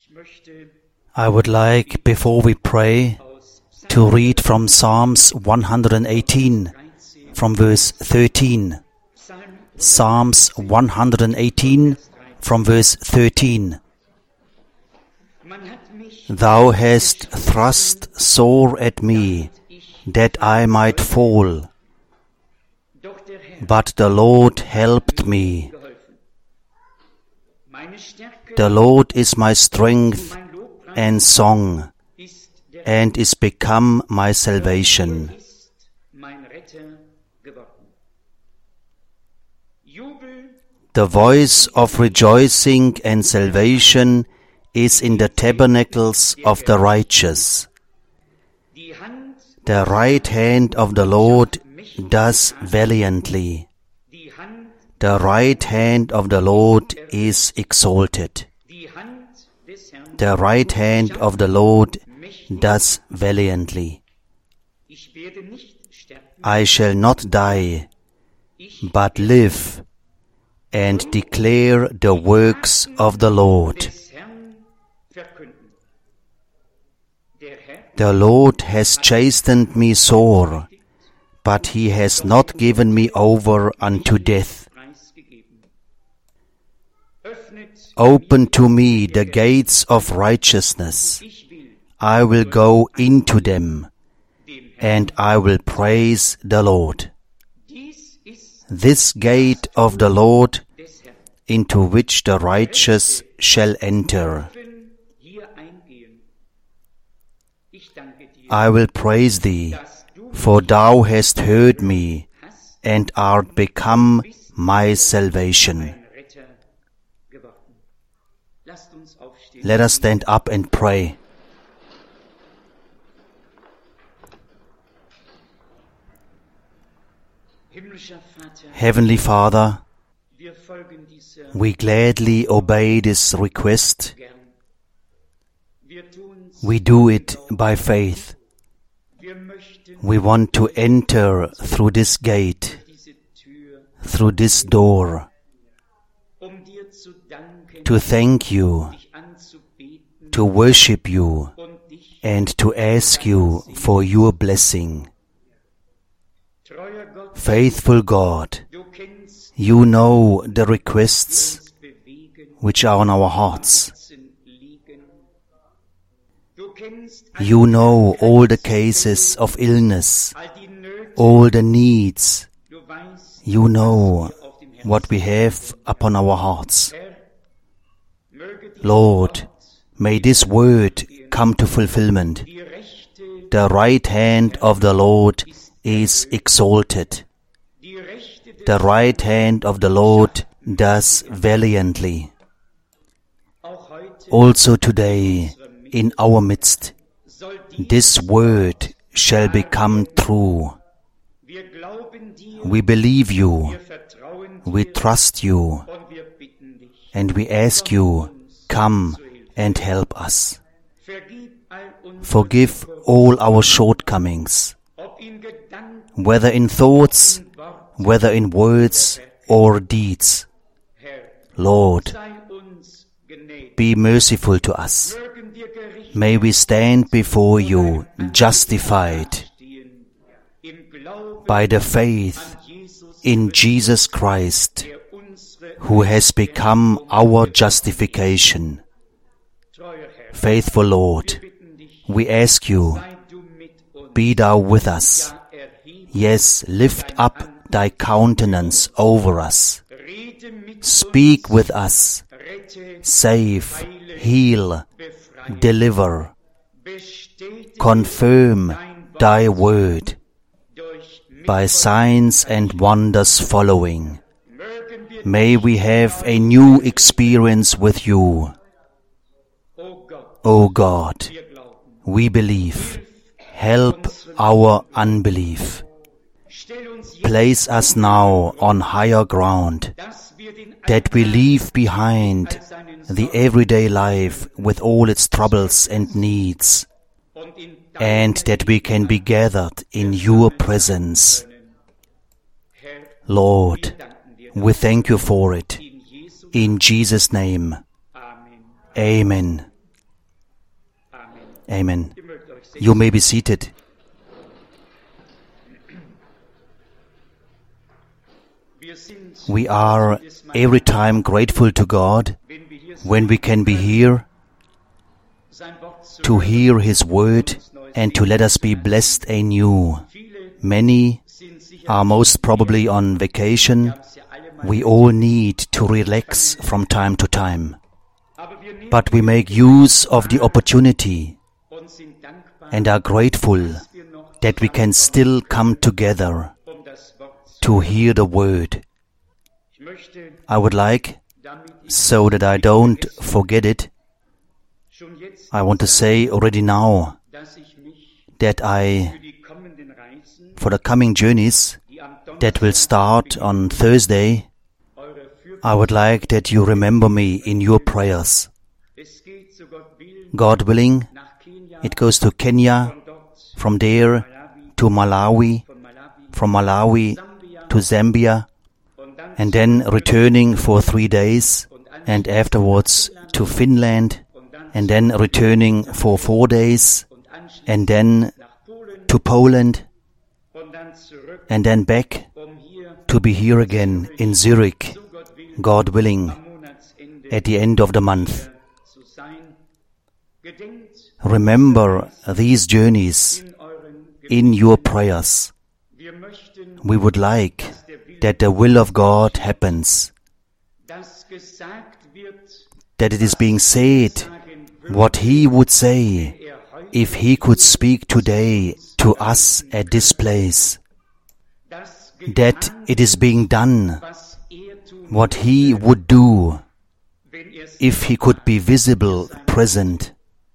I would like, before we pray, to read from Psalms 118, from verse 13. Psalms 118, from verse 13. Thou hast thrust sore at me, that I might fall. But the Lord helped me. The Lord is my strength and song, and is become my salvation. The voice of rejoicing and salvation is in the tabernacles of the righteous. The right hand of the Lord does valiantly. The right hand of the Lord is exalted. The right hand of the Lord does valiantly. I shall not die, but live, and declare the works of the Lord. The Lord has chastened me sore, but He has not given me over unto death. Open to me the gates of righteousness. I will go into them, and I will praise the Lord. This gate of the Lord, into which the righteous shall enter. I will praise Thee, for Thou hast heard me, and art become my salvation. Let us stand up and pray. Heavenly Father, we gladly obey this request. We do it by faith. We want to enter through this gate, through this door, to thank You, to worship You, and to ask You for Your blessing. Faithful God, You know the requests which are on our hearts. You know all the cases of illness, all the needs. You know what we have upon our hearts. Lord, may this word come to fulfillment. The right hand of the Lord is exalted. The right hand of the Lord does valiantly. Also today, in our midst, this word shall become true. We believe You, we trust You, and we ask You, come and help us. Forgive all our shortcomings, whether in thoughts, whether in words or deeds. Lord, be merciful to us. May we stand before You justified by the faith in Jesus Christ, who has become our justification. Faithful Lord, we ask You, be Thou with us. Yes, lift up Thy countenance over us. Speak with us. Save, heal, deliver. Confirm Thy word by signs and wonders following. May we have a new experience with You. O God, we believe. Help our unbelief. Place us now on higher ground, that we leave behind the everyday life with all its troubles and needs, and that we can be gathered in Your presence. Lord, we thank You for it. In Jesus' name, Amen. Amen. You may be seated. We are every time grateful to God when we can be here to hear His word and to let us be blessed anew. Many are most probably on vacation. We all need to relax from time to time. But we make use of the opportunity and are grateful that we can still come together to hear the word. I would like, so that I don't forget it, I want to say already now that for the coming journeys that will start on Thursday, I would like that you remember me in your prayers. God willing, it goes to Kenya, from there to Malawi, from Malawi to Zambia, and then returning for 3 days, and afterwards to Finland, and then returning for 4 days, and then to Poland, and then back to be here again in Zurich, God willing, at the end of the month. Remember these journeys in your prayers. We would like that the will of God happens, that it is being said what He would say if He could speak today to us at this place, that it is being done what He would do if He could be visible, present.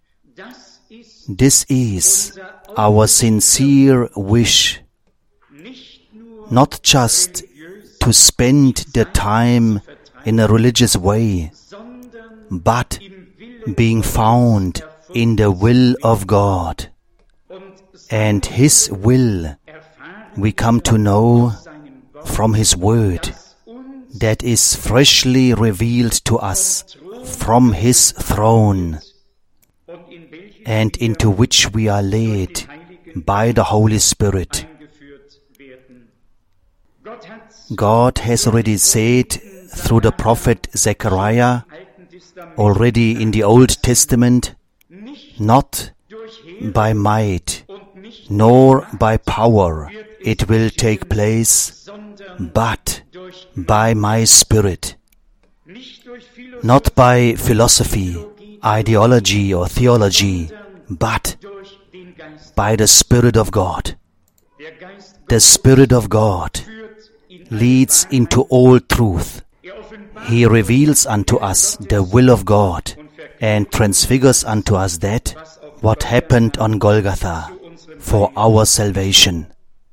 This is our sincere wish, not just to spend the time in a religious way, but being found in the will of God. And His will we come to know from His word that is freshly revealed to us from His throne, and into which we are led by the Holy Spirit. God has already said through the prophet Zechariah, already in the Old Testament, not by might nor by power it will take place, but by my Spirit. Not by philosophy, ideology or theology, but by the Spirit of God. The Spirit of God leads into all truth. He reveals unto us the will of God and transfigures unto us that what happened on Golgotha for our salvation.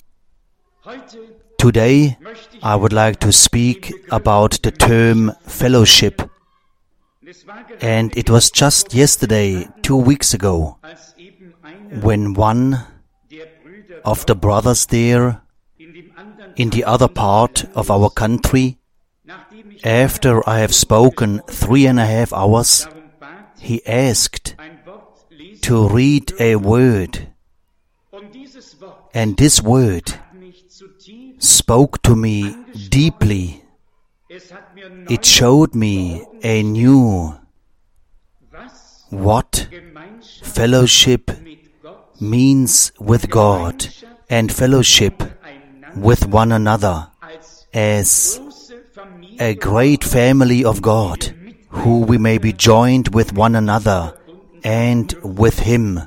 Today, I would like to speak about the term fellowship. And it was just yesterday, 2 weeks ago, when one of the brothers there in the other part of our country, after I have spoken 3.5 hours, he asked to read a word. And this word spoke to me deeply. It showed me anew what fellowship means with God and fellowship with one another as a great family of God, who we may be joined with one another and with Him.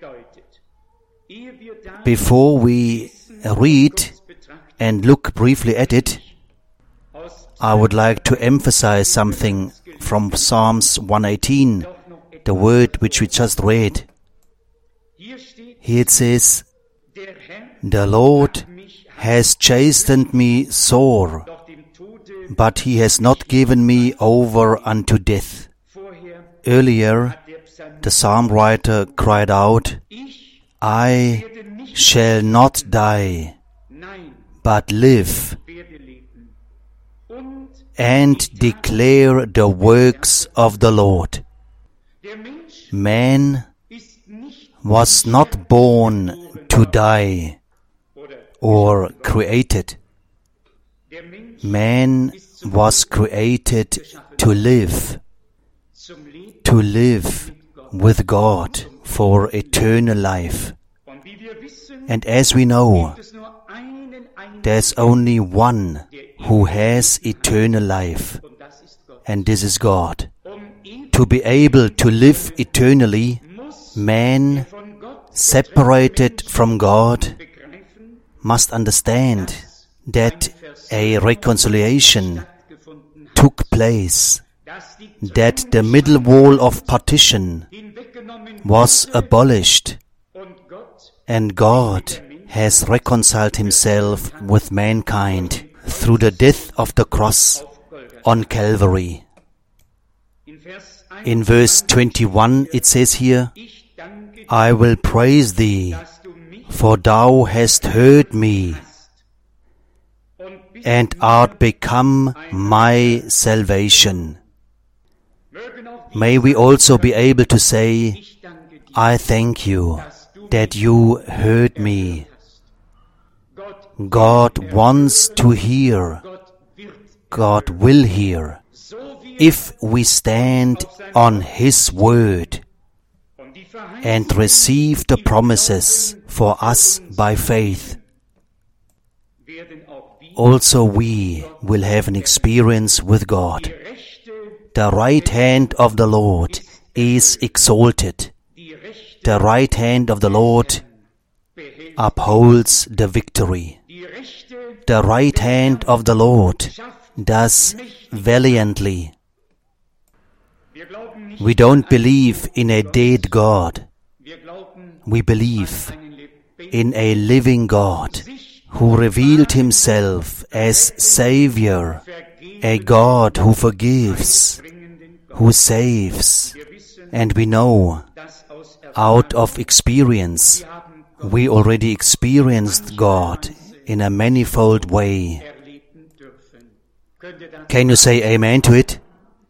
Before we read and look briefly at it, I would like to emphasize something from Psalms 118, the word which we just read. Here it says, "The Lord has chastened me sore, but He has not given me over unto death." Earlier, the psalm writer cried out, "I shall not die, but live and declare the works of the Lord." Man was not born to die or created. Man was created to live with God for eternal life. And as we know, there's only one who has eternal life, and this is God. To be able to live eternally, man, separated from God, must understand that a reconciliation took place, that the middle wall of partition was abolished, and God has reconciled himself with mankind through the death of the cross on Calvary. In verse 21 it says here, I will praise thee, for thou hast heard me, and art become my salvation. May we also be able to say, I thank you that you heard me. God wants to hear. God will hear if we stand on His word and receive the promises for us by faith. Also we will have an experience with God. The right hand of the Lord is exalted. The right hand of the Lord upholds the victory. The right hand of the Lord does valiantly. We don't believe in a dead God. We believe in a living God who revealed Himself as Savior, a God who forgives, who saves. And we know, out of experience, we already experienced God in a manifold way. Can you say amen to it?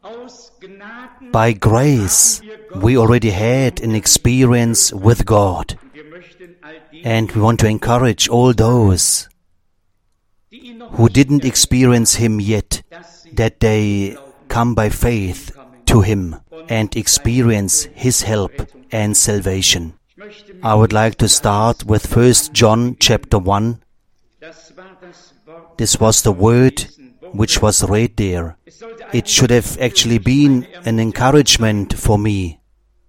By grace, we already had an experience with God. And we want to encourage all those who didn't experience Him yet, that they come by faith to Him and experience His help and salvation. I would like to start with 1 John chapter 1. This was the word which was read there. It should have actually been an encouragement for me.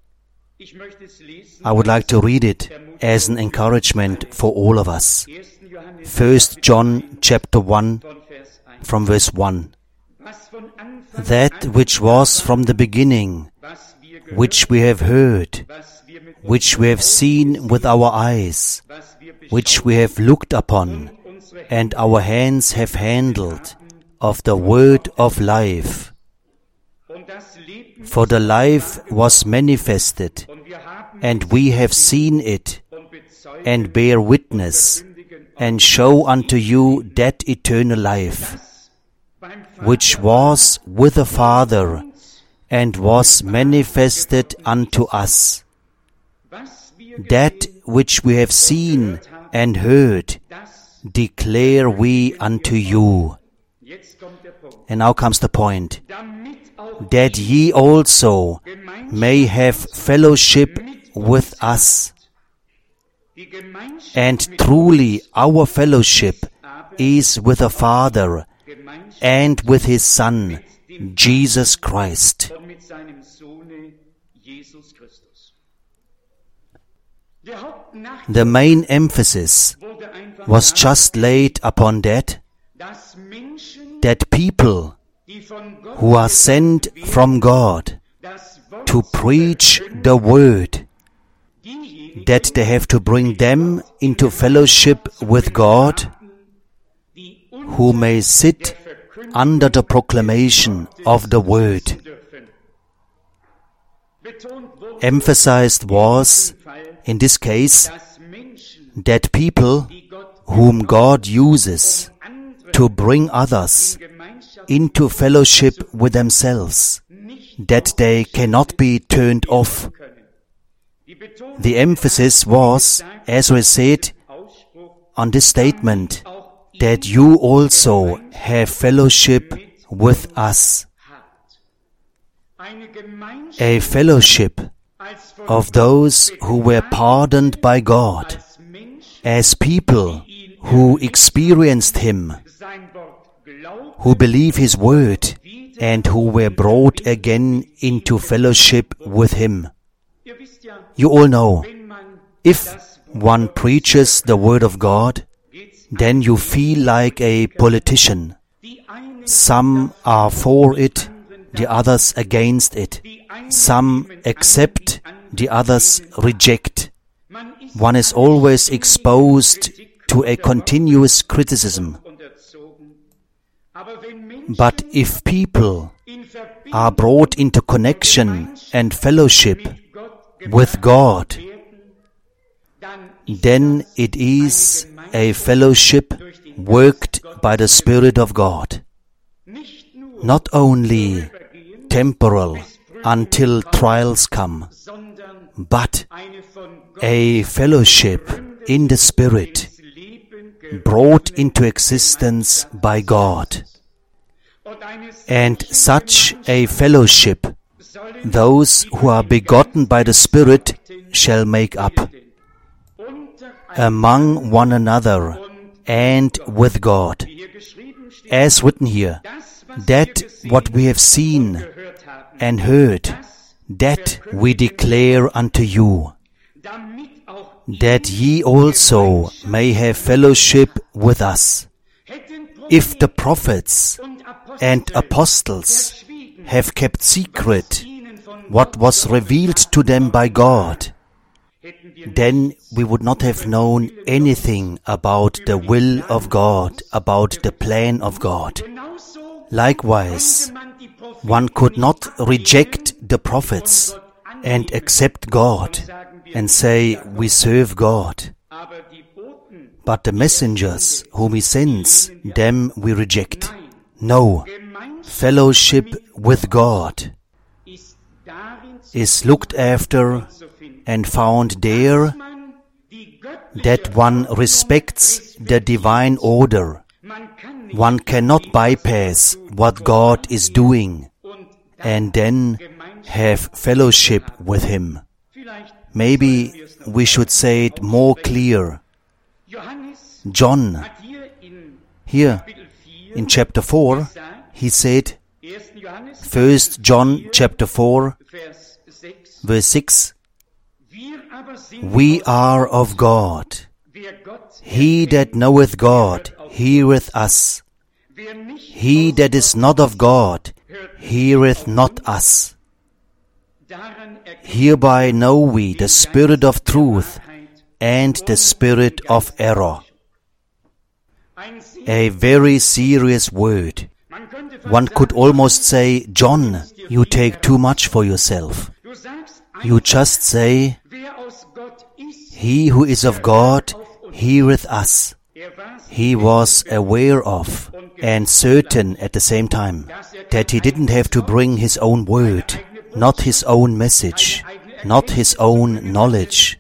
I would like to read it as an encouragement for all of us. 1 John chapter 1 from verse 1. That which was from the beginning, which we have heard, which we have seen with our eyes, which we have looked upon, and our hands have handled, of the word of life. For the life was manifested, and we have seen it, and bear witness, and show unto you that eternal life, which was with the Father, and was manifested unto us. That which we have seen and heard, declare we unto you. And now comes the point. That ye also may have fellowship with us. And truly our fellowship is with the Father and with His Son, Jesus Christ. The main emphasis was just laid upon that people who are sent from God to preach the Word, that they have to bring them into fellowship with God, who may sit under the proclamation of the Word. Emphasized was, in this case, that people whom God uses to bring others into fellowship with themselves, that they cannot be turned off. The emphasis was, Ezra said, on this statement, that you also have fellowship with us. A fellowship of those who were pardoned by God, as people who experienced Him, who believe His word, and who were brought again into fellowship with Him. You all know, if one preaches the word of God, then you feel like a politician. Some are for it, the others against it. Some accept, the others reject. One is always exposed to a continuous criticism. But if people are brought into connection and fellowship with God, then it is a fellowship worked by the Spirit of God. Not only temporal until trials come, but a fellowship in the Spirit brought into existence by God. And such a fellowship, those who are begotten by the Spirit shall make up among one another and with God. As written here, that what we have seen and heard, that we declare unto you, that ye also may have fellowship with us. If the prophets and apostles have kept secret what was revealed to them by God, then we would not have known anything about the will of God, about the plan of God. Likewise, one could not reject the prophets and accept God and say, we serve God. But the messengers whom He sends, them we reject. No, fellowship with God is looked after and found there, that one respects the divine order. One cannot bypass what God is doing and then have fellowship with Him. Maybe we should say it more clear. John, here in chapter 4, he said, 1 John chapter 4, verse 6, we are of God. He that knoweth God heareth us. He that is not of God heareth not us. Hereby know we the spirit of truth and the spirit of error. A very serious word. One could almost say, John, you take too much for yourself. You just say, he who is of God heareth us. He was aware of and certain at the same time that he didn't have to bring his own word, not his own message, not his own knowledge.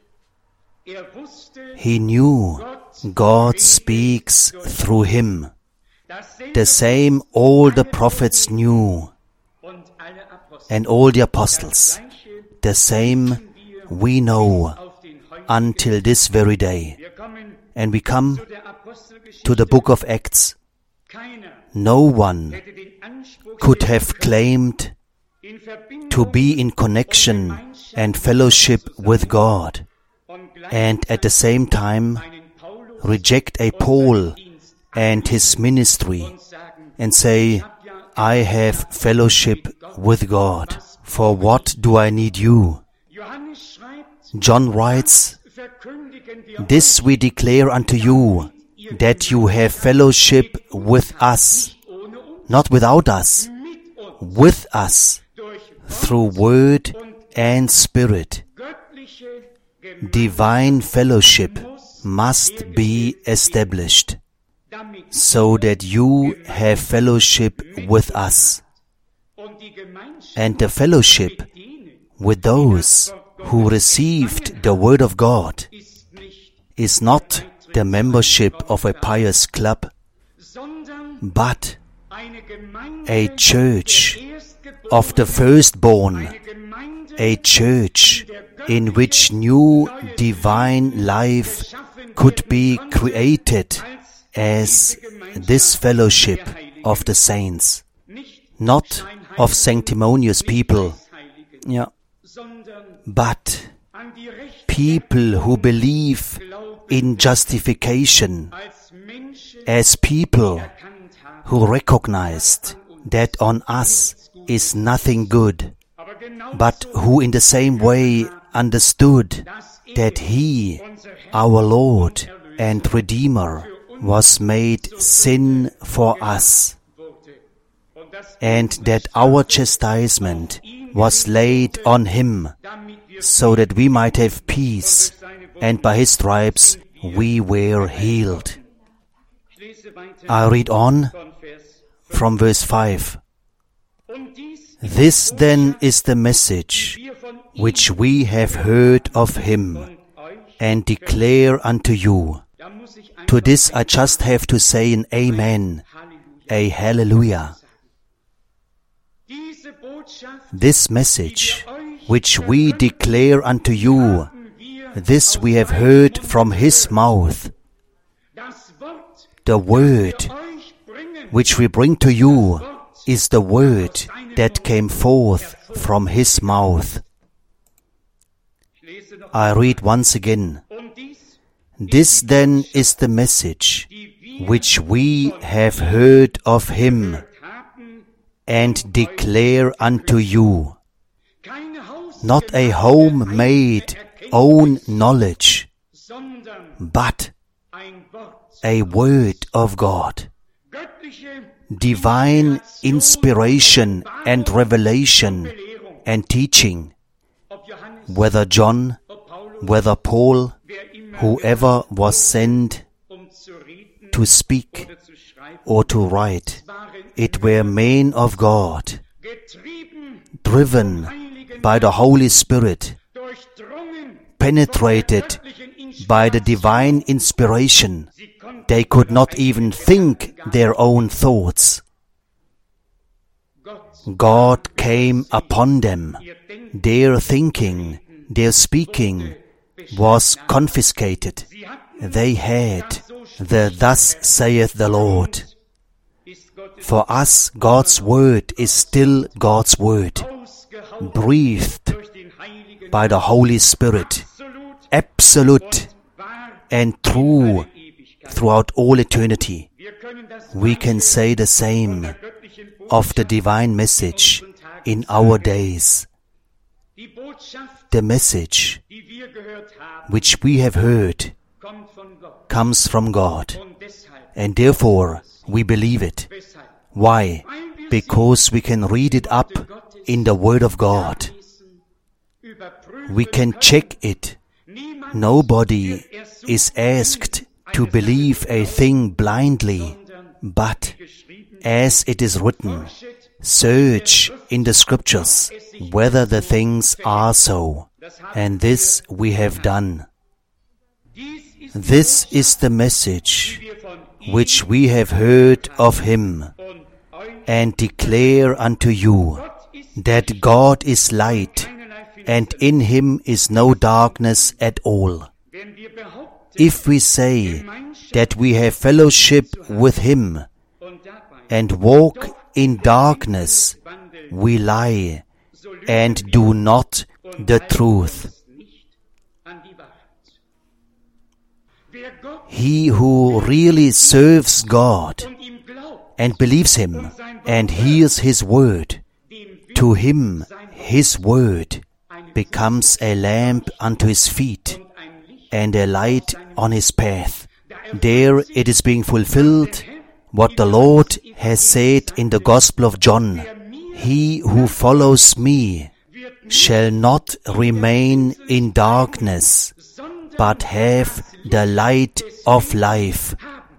He knew God speaks through him. The same all the prophets knew, and all the apostles. The same we know until this very day. And we come to the book of Acts. No one could have claimed to be in connection and fellowship with God, and at the same time reject a Paul and his ministry and say, I have fellowship with God. For what do I need you? John writes, this we declare unto you, that you have fellowship with us, not without us, with us, through word and spirit. Divine fellowship must be established, so that you have fellowship with us. And the fellowship with those who received the Word of God is not the membership of a pious club, but a church of the firstborn, a church in which new divine life could be created as this fellowship of the saints, not of sanctimonious people, but people who believe in justification, as people who recognized that on us is nothing good, but who in the same way understood that He, our Lord and Redeemer, was made sin for us, and that our chastisement was laid on Him, so that we might have peace, and by His stripes we were healed. I read on from verse 5. This then is the message which we have heard of Him and declare unto you. To this I just have to say an amen, a hallelujah. This message which we declare unto you, this we have heard from His mouth. The word which we bring to you is the word that came forth from His mouth. I read once again. This then is the message which we have heard of Him and declare unto you. Not a home-made own knowledge, but a word of God. Divine inspiration and revelation and teaching, whether John, whether Paul, whoever was sent to speak or to write, it were men of God, driven by the Holy Spirit, penetrated by the divine inspiration. They could not even think their own thoughts. God came upon them. Their thinking, their speaking was confiscated. They had the "Thus saith the Lord." For us, God's word is still God's word, breathed by the Holy Spirit, absolute and true throughout all eternity. We can say the same of the divine message in our days. The message which we have heard comes from God, and therefore we believe it. Why? Because we can read it up in the Word of God. We can check it. Nobody is asked to believe a thing blindly, but as it is written, search in the Scriptures whether the things are so. And this we have done. This is the message which we have heard of Him and declare unto you, that God is light, and in Him is no darkness at all. If we say that we have fellowship with Him and walk in darkness, we lie and do not the truth. He who really serves God and believes Him and hears His word, to him His word becomes a lamp unto his feet and a light on his path. There it is being fulfilled what the Lord has said in the Gospel of John. He who follows me shall not remain in darkness, but have the light of life.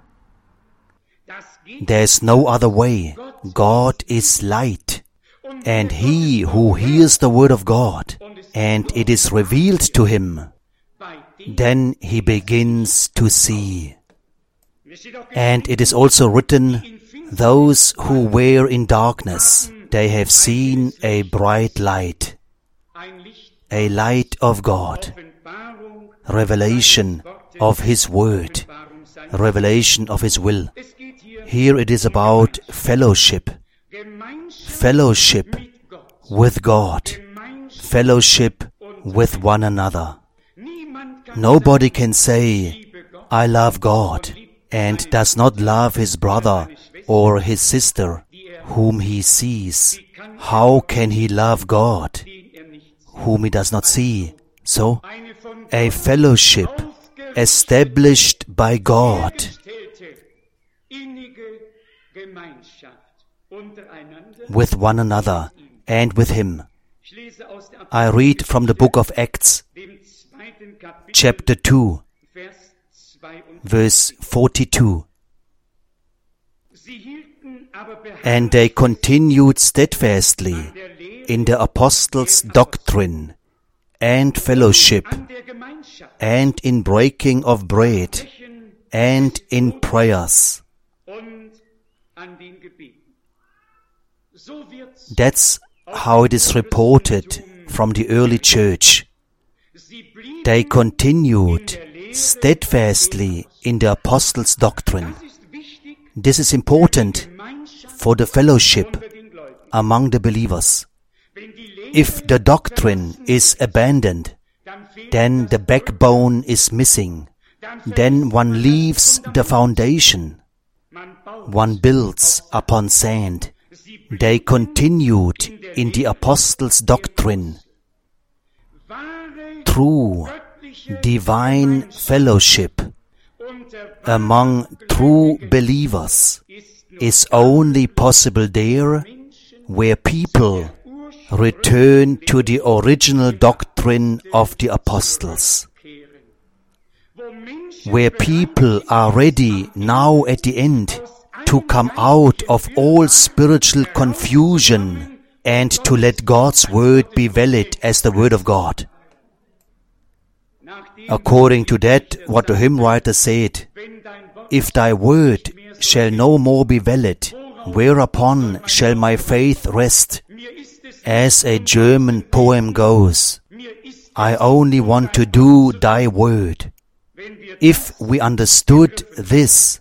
There is no other way. God is light, and he who hears the word of God and it is revealed to him, then he begins to see. And it is also written, those who were in darkness, they have seen a bright light, a light of God, revelation of His Word, revelation of His will. Here it is about fellowship, fellowship with God, fellowship with one another. Nobody can say, I love God, and does not love his brother or his sister whom he sees. How can he love God whom he does not see? So, a fellowship established by God with one another and with Him. I read from the book of Acts, chapter 2, verse 42. And they continued steadfastly in the apostles' doctrine and fellowship, and in breaking of bread, and in prayers. That's how it is reported from the early church. They continued steadfastly in the apostles' doctrine. This is important for the fellowship among the believers. If the doctrine is abandoned, then the backbone is missing. Then one leaves the foundation. One builds upon sand. They continued in the apostles' doctrine. True divine fellowship among true believers is only possible there where people return to the original doctrine of the apostles, where people are ready now at the end to come out of all spiritual confusion and to let God's word be valid as the word of God. According to that, what the hymn writer said, if thy word shall no more be valid, whereupon shall my faith rest? As a German poem goes, I only want to do thy word. If we understood this,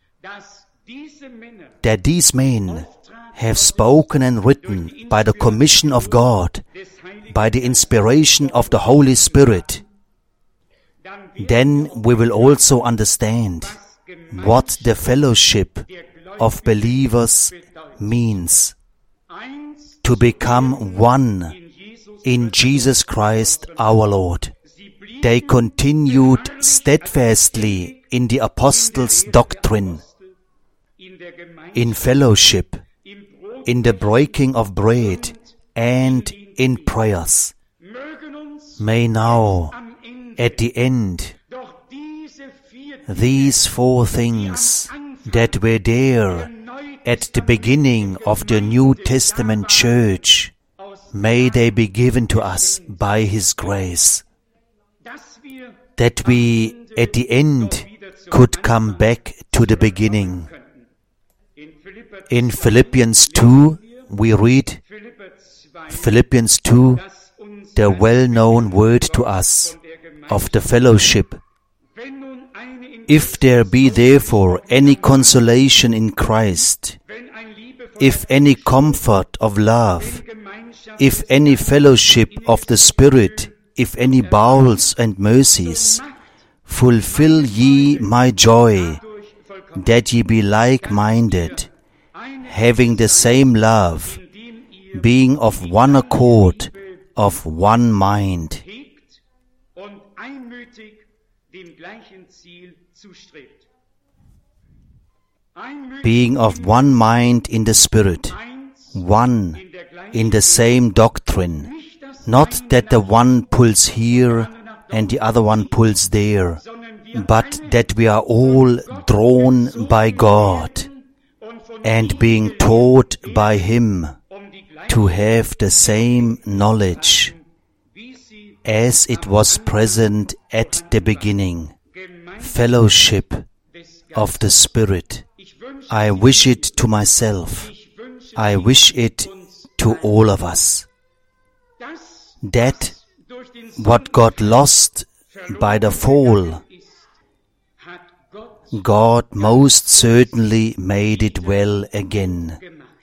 that these men have spoken and written by the commission of God, by the inspiration of the Holy Spirit, then we will also understand what the fellowship of believers means. To become one in Jesus Christ our Lord. They continued steadfastly in the apostles' doctrine, in fellowship, in the breaking of bread, and in prayers. May now, at the end, these four things that were there at the beginning of the New Testament church, may they be given to us by His grace, that we at the end could come back to the beginning. In Philippians 2, we read, Philippians 2, the well-known word to us of the fellowship. If there be therefore any consolation in Christ, if any comfort of love, if any fellowship of the Spirit, if any bowels and mercies, fulfill ye my joy, that ye be like-minded, having the same love, being of one accord, of one mind. Being of one mind in the Spirit, one in the same doctrine, not that the one pulls here and the other one pulls there, but that we are all drawn by God and being taught by Him to have the same knowledge, as it was present at the beginning, fellowship of the Spirit. I wish it to myself. I wish it to all of us. That what got lost by the fall, God most certainly made it well again.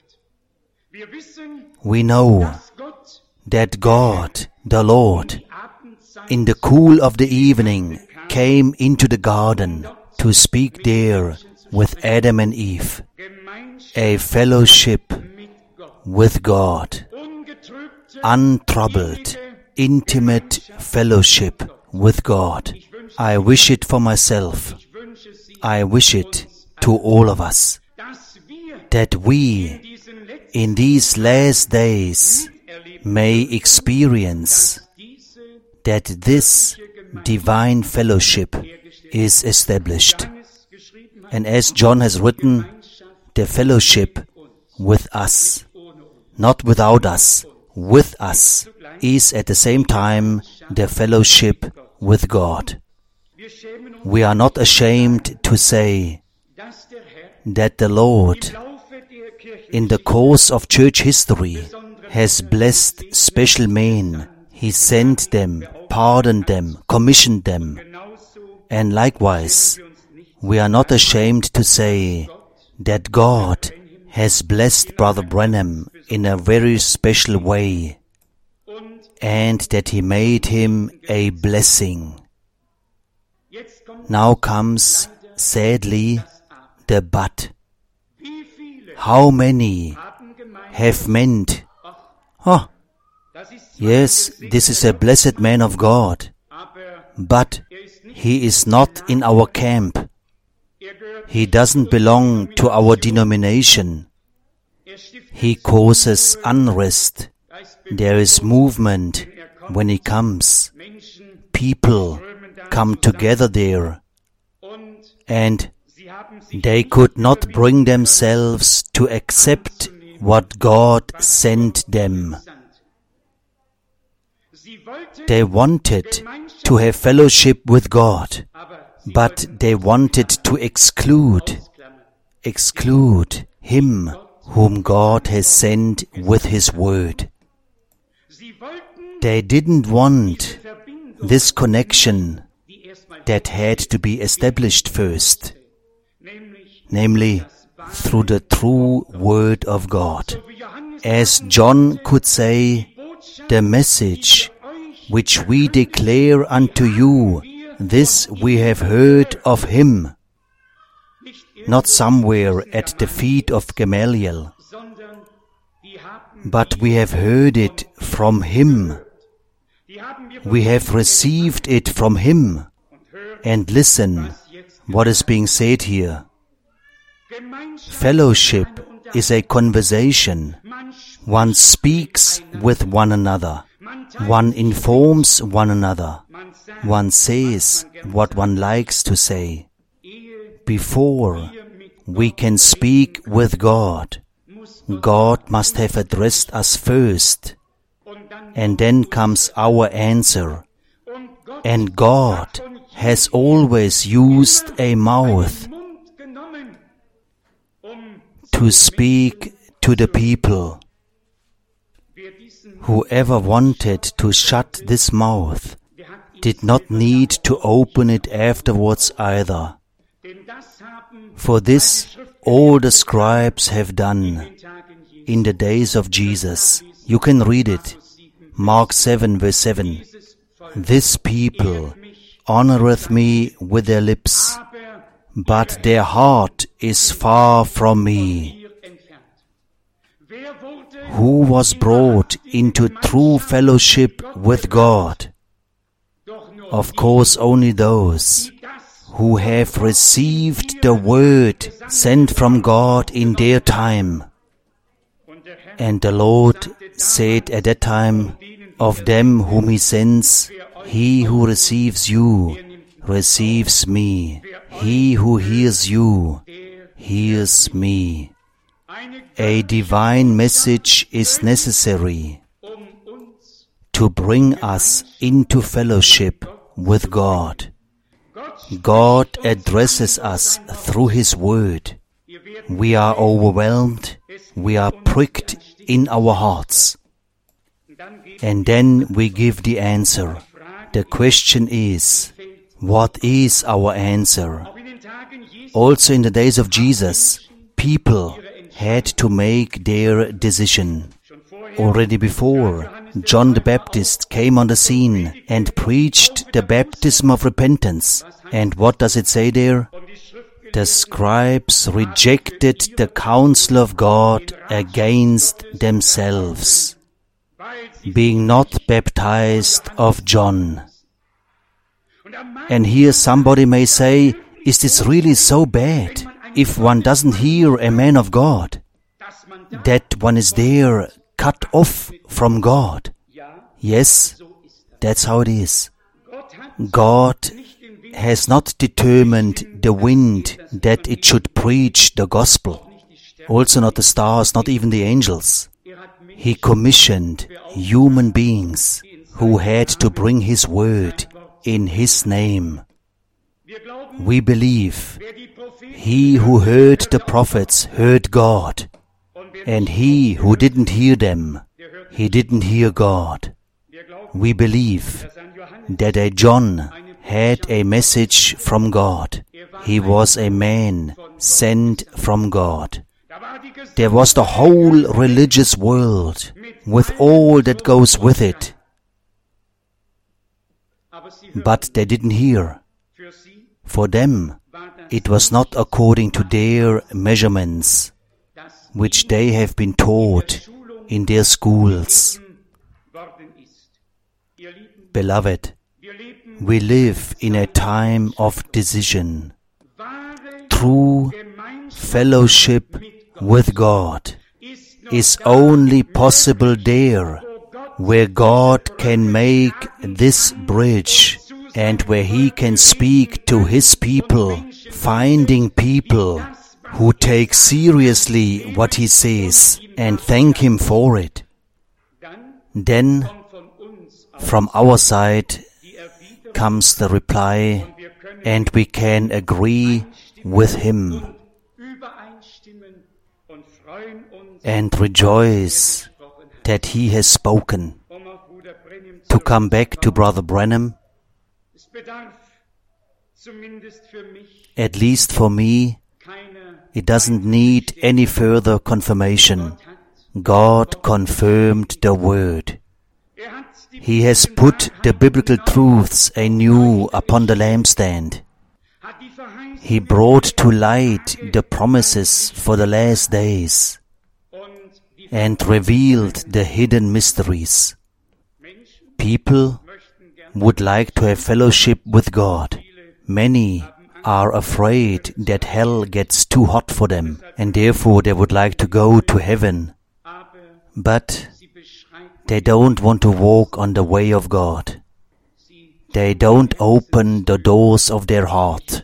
We know that God, the Lord, in the cool of the evening, came into the garden to speak there with Adam and Eve, a fellowship with God, untroubled, intimate fellowship with God. I wish it for myself. I wish it to all of us, that we, in these last days, may experience that this divine fellowship is established. And as John has written, the fellowship with us, not without us, with us, is at the same time the fellowship with God. We are not ashamed to say that the Lord, in the course of church history, has blessed special men. He sent them, pardoned them, commissioned them. And likewise, we are not ashamed to say that God has blessed Brother Branham in a very special way, and that He made him a blessing. Now comes, sadly, the but. How many have meant, oh, yes, this is a blessed man of God, but he is not in our camp. He doesn't belong to our denomination. He causes unrest. There is movement when he comes. People come together there, and they could not bring themselves to accept what God sent them. They wanted to have fellowship with God, but they wanted to exclude Him whom God has sent with His word. They didn't want this connection that had to be established first, namely through the true Word of God. As John could say, the message which we declare unto you, this we have heard of Him, not somewhere at the feet of Gamaliel, but we have heard it from Him. We have received it from Him. And listen, what is being said here. Fellowship is a conversation. One speaks with one another. One informs one another. One says what one likes to say. Before we can speak with God, God must have addressed us first, and then comes our answer. And God has always used a mouth to speak to the people. Whoever wanted to shut this mouth did not need to open it afterwards either. For this all the scribes have done in the days of Jesus. You can read it. Mark 7 verse 7. This people honoreth me with their lips, but their heart is far from me. Who was brought into true fellowship with God? Of course, only those who have received the word sent from God in their time. And the Lord said at that time, of them whom He sends, he who receives you receives me. He who hears you hears me. A divine message is necessary to bring us into fellowship with God. God addresses us through His Word. We are overwhelmed, we are pricked in our hearts. And then we give the answer. The question is, what is our answer? Also in the days of Jesus, people had to make their decision. Already before, John the Baptist came on the scene and preached the baptism of repentance. And what does it say there? The scribes rejected the counsel of God against themselves, being not baptized of John. And here somebody may say, is this really so bad if one doesn't hear a man of God? That one is there cut off from God. Yes, that's how it is. God has not determined the wind that it should preach the gospel. Also not the stars, not even the angels. He commissioned human beings who had to bring His word in His name. We believe he who heard the prophets heard God, and he who didn't hear them, he didn't hear God. We believe that a John had a message from God. He was a man sent from God. There was the whole religious world with all that goes with it. But they didn't hear. For them, it was not according to their measurements, which they have been taught in their schools. Beloved, we live in a time of decision. True fellowship with God is only possible there where God can make this bridge and where He can speak to His people, finding people who take seriously what He says and thank Him for it. Then, from our side comes the reply, and we can agree with Him and rejoice that He has spoken. To come back to Brother Branham, at least for me, it doesn't need any further confirmation. God confirmed the Word. He has put the biblical truths anew upon the lampstand. He brought to light the promises for the last days and revealed the hidden mysteries. People would like to have fellowship with God. Many are afraid that hell gets too hot for them, and therefore they would like to go to heaven. But they don't want to walk on the way of God. They don't open the doors of their heart.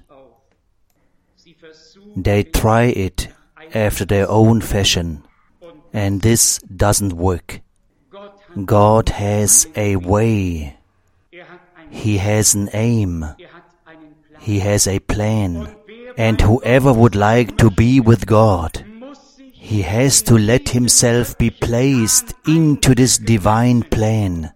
They try it after their own fashion, and this doesn't work. God has a way. He has an aim. He has a plan. And whoever would like to be with God, he has to let himself be placed into this divine plan.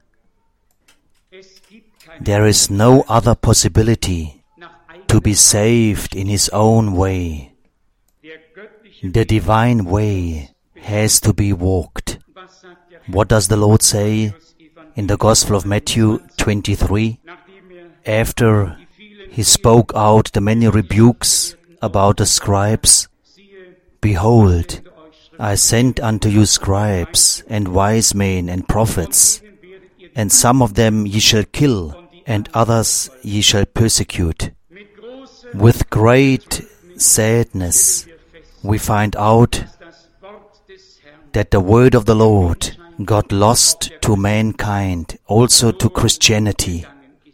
There is no other possibility to be saved in his own way. The divine way has to be walked. What does the Lord say in the Gospel of Matthew 23? After He spoke out the many rebukes about the scribes, "Behold, I send unto you scribes and wise men and prophets, and some of them ye shall kill, and others ye shall persecute." With great sadness, we find out that the word of the Lord got lost to mankind, also to Christianity.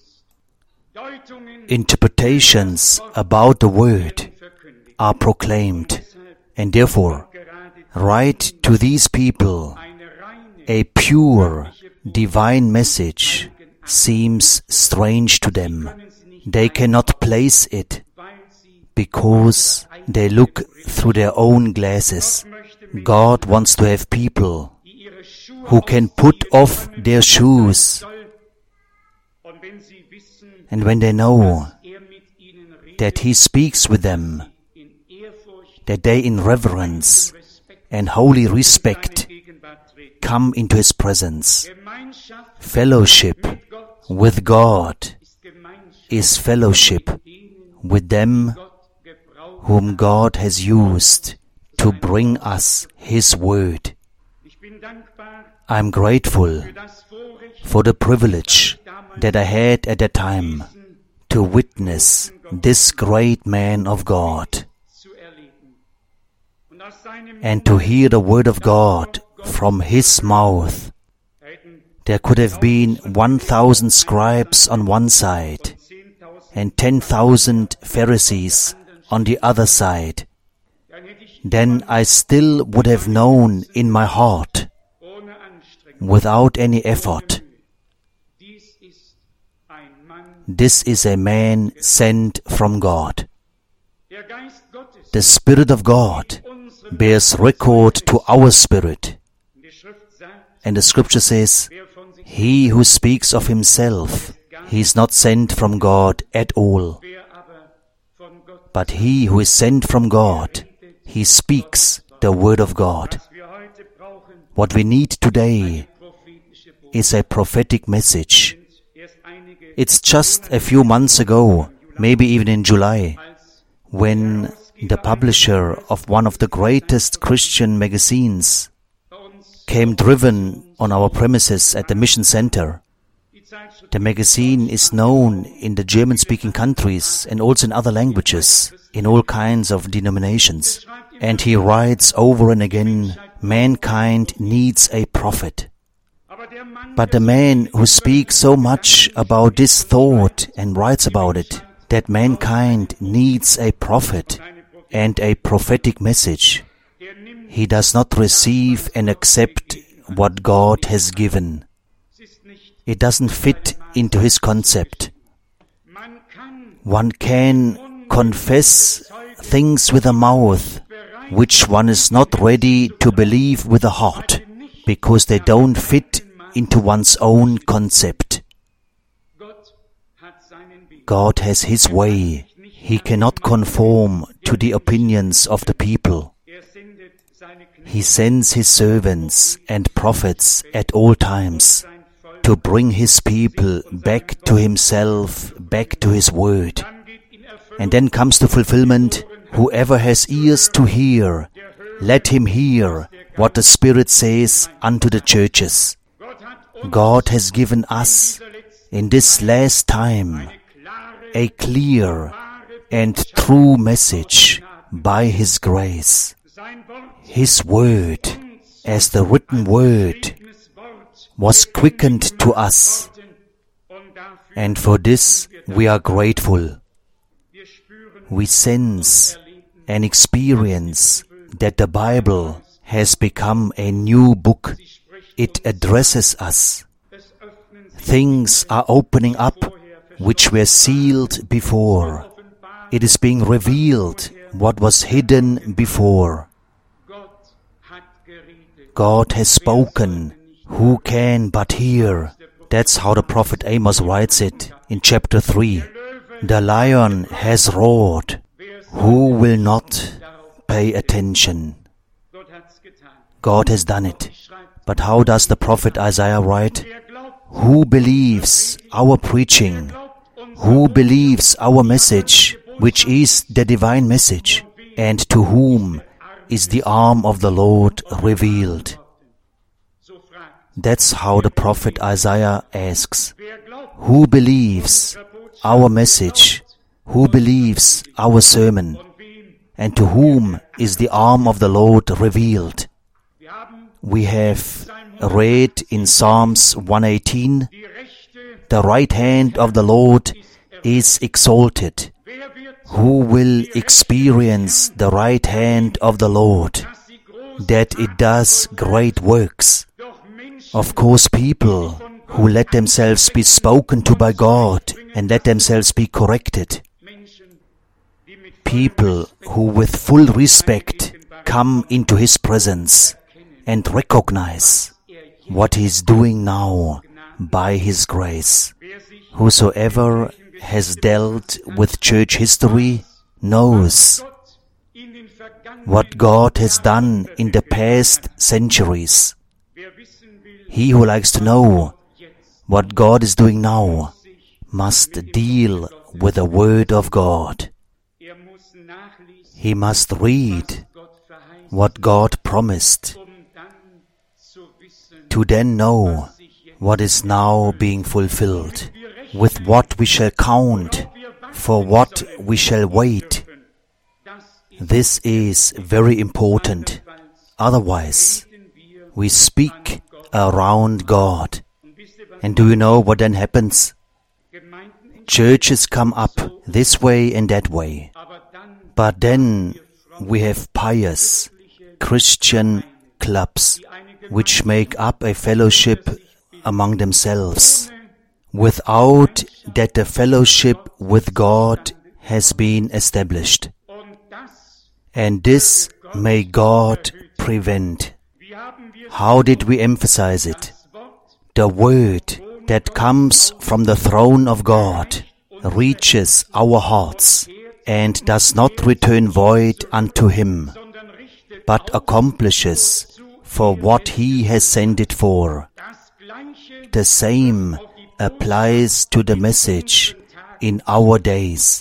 Interpretations about the word are proclaimed, and therefore, right to these people, a pure, divine message seems strange to them. They cannot place it because they look through their own glasses. God wants to have people who can put off their shoes, and when they know that He speaks with them, that they in reverence and holy respect come into His presence. Fellowship with God is fellowship with them whom God has used to bring us His Word. I'm grateful for the privilege that I had at that time to witness this great man of God and to hear the Word of God from His mouth. There could have been 1,000 scribes on one side and 10,000 Pharisees on the other side. Then I still would have known in my heart, without any effort, this is a man sent from God. The Spirit of God bears record to our spirit. And the Scripture says, he who speaks of himself, he is not sent from God at all. But he who is sent from God, he speaks the Word of God. What we need today is a prophetic message. It's just a few months ago, maybe even in July, when the publisher of one of the greatest Christian magazines came driven on our premises at the Mission Center. The magazine is known in the German-speaking countries and also in other languages, in all kinds of denominations. And he writes over and again, mankind needs a prophet. But the man who speaks so much about this thought and writes about it, that mankind needs a prophet and a prophetic message, he does not receive and accept what God has given. It doesn't fit into his concept. One can confess things with the mouth which one is not ready to believe with the heart, because they don't fit into one's own concept. God has His way. He cannot conform to the opinions of the people. He sends His servants and prophets at all times to bring His people back to Himself, back to His Word. And then comes the fulfillment. Whoever has ears to hear, let him hear what the Spirit says unto the churches. God has given us in this last time a clear and true message by His grace. His Word, as the written Word, was quickened to us, and for this we are grateful. We sense and experience that the Bible has become a new book. It addresses us. Things are opening up which were sealed before. It is being revealed what was hidden before. God has spoken. Who can but hear? That's how the prophet Amos writes it in chapter 3. The lion has roared. Who will not pay attention? God has done it. But how does the prophet Isaiah write? Who believes our preaching? Who believes our message, which is the divine message? And to whom is the arm of the Lord revealed? That's how the prophet Isaiah asks. Who believes our message? Who believes our sermon? And to whom is the arm of the Lord revealed? We have read in Psalms 118, the right hand of the Lord is exalted. Who will experience the right hand of the Lord, that it does great works? Of course, people who let themselves be spoken to by God and let themselves be corrected. People who with full respect come into His presence and recognize what He is doing now by His grace. Whosoever has dealt with church history knows what God has done in the past centuries. He who likes to know what God is doing now must deal with the Word of God. He must read what God promised to then know what is now being fulfilled, with what we shall count, for what we shall wait. This is very important. Otherwise, we speak around God. And do you know what then happens? Churches come up this way and that way. But then we have pious Christian clubs which make up a fellowship among themselves, without that the fellowship with God has been established. And this may God prevent. How did we emphasize it? The word that comes from the throne of God reaches our hearts and does not return void unto Him, but accomplishes for what He has sent it for. The same applies to the message in our days.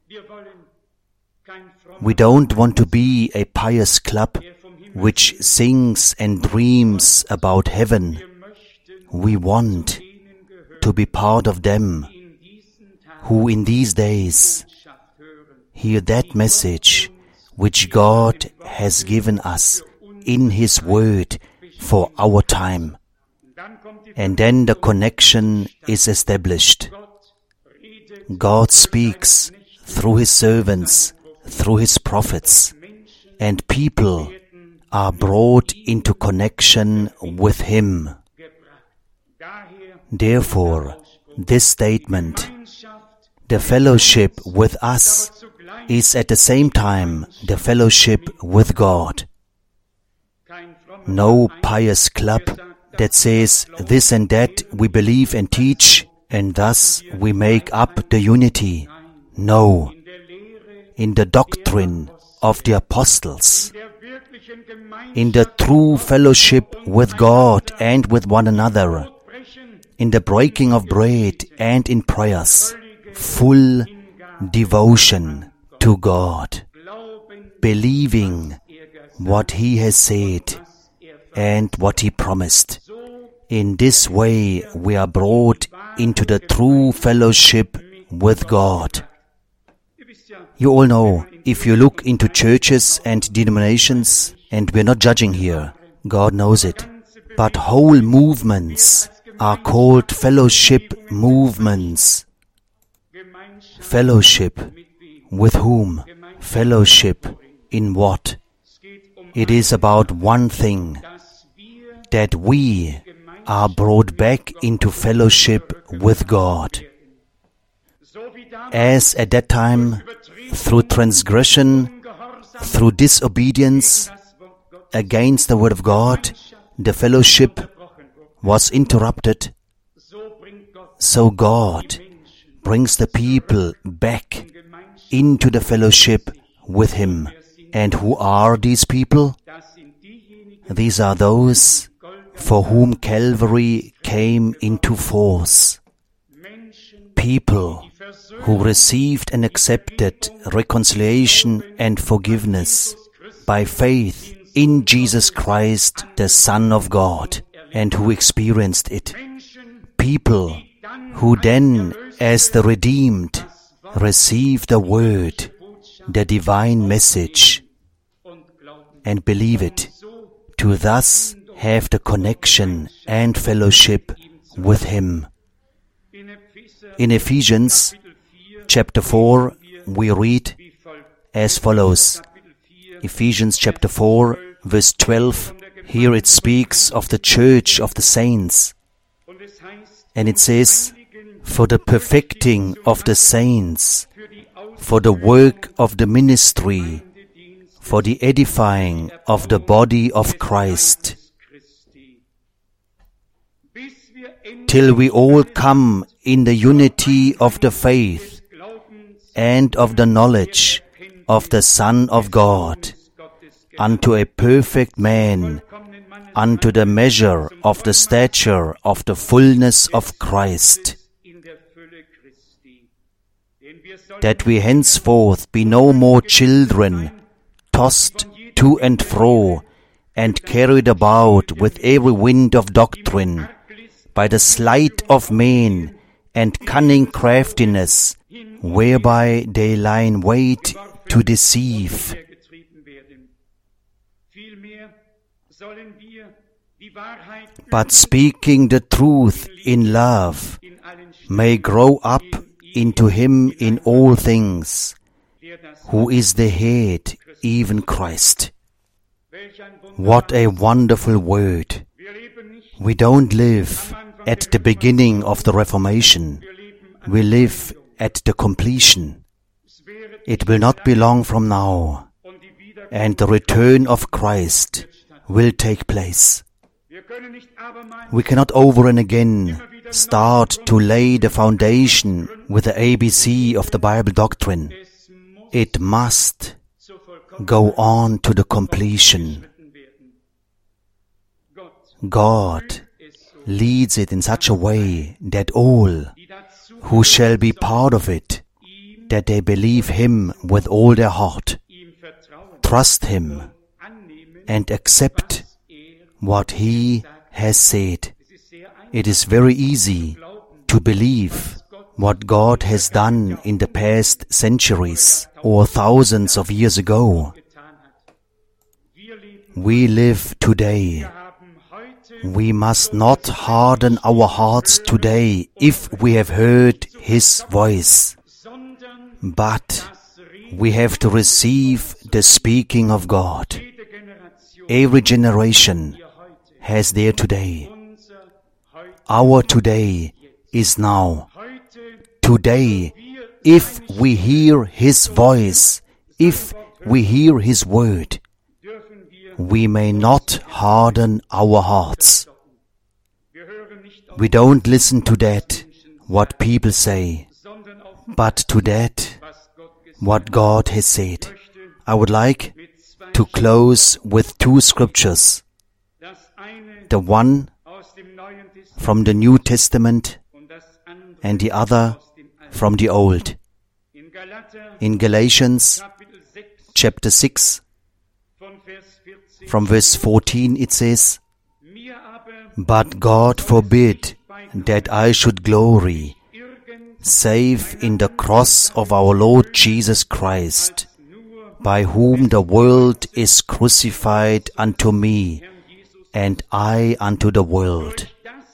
We don't want to be a pious club which sings and dreams about heaven. We want to be part of them who in these days hear that message which God has given us in His Word for our time. And then the connection is established. God speaks through His servants, through His prophets, and people are brought into connection with Him. Therefore, this statement, the fellowship with us, is at the same time the fellowship with God. No pious club that says this and that we believe and teach, and thus we make up the unity. No. In the doctrine of the apostles, in the true fellowship with God and with one another, in the breaking of bread and in prayers, full devotion to God, believing what He has said and what He promised. In this way we are brought into the true fellowship with God. You all know, if you look into churches and denominations, and we're not judging here, God knows it, but whole movements are called fellowship movements. Fellowship with whom? Fellowship in what? It is about one thing, that we are brought back into fellowship with God. As at that time, through transgression, through disobedience against the Word of God, the fellowship was interrupted, so God brings the people back into the fellowship with Him. And who are these people? These are those for whom Calvary came into force. People who received and accepted reconciliation and forgiveness by faith in Jesus Christ, the Son of God, and who experienced it. People who then, as the redeemed, receive the Word, the divine message, and believe it, to thus have the connection and fellowship with Him. In Ephesians chapter 4, we read as follows. Ephesians chapter 4, verse 12, Here it speaks of the church of the saints. And it says, for the perfecting of the saints, for the work of the ministry, for the edifying of the body of Christ, till we all come in the unity of the faith and of the knowledge of the Son of God, unto a perfect man, unto the measure of the stature of the fullness of Christ, that we henceforth be no more children, tossed to and fro, and carried about with every wind of doctrine, by the sleight of men and cunning craftiness, whereby they lie in wait to deceive. But speaking the truth in love, may grow up into Him in all things, who is the head, even Christ. What a wonderful word! We don't live at the beginning of the Reformation. We live at the completion. It will not be long from now, and the return of Christ will take place. We cannot over and again start to lay the foundation with the ABC of the Bible doctrine. It must go on to the completion. God leads it in such a way that all who shall be part of it, that they believe Him with all their heart, trust Him, and accept what He has said. It is very easy to believe what God has done in the past centuries or thousands of years ago. We live today. We must not harden our hearts today if we have heard His voice, but we have to receive the speaking of God. Every generation has their today. Our today is now. Today, if we hear His voice, if we hear His word, we may not harden our hearts. We don't listen to that, what people say, but to that, what God has said. I would like to close with two scriptures. The one from the New Testament and the other from the Old. In Galatians chapter 6, from verse 14 it says, But God forbid that I should glory, save in the cross of our Lord Jesus Christ, by whom the world is crucified unto me, and I unto the world.